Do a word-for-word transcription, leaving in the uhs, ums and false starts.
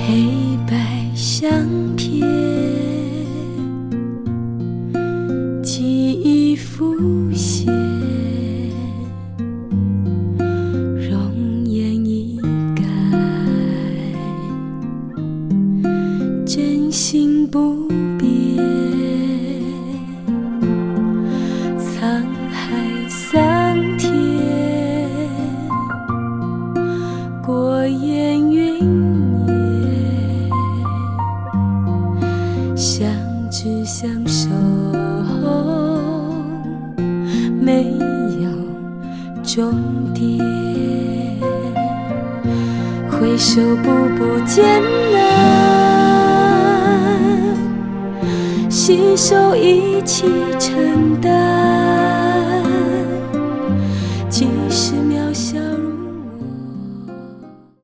黑白相片，记忆浮现，容颜已改，真心不变，沧海桑田，过眼云烟，相知相守，没有终点，回首步步艰难，携手一起承担。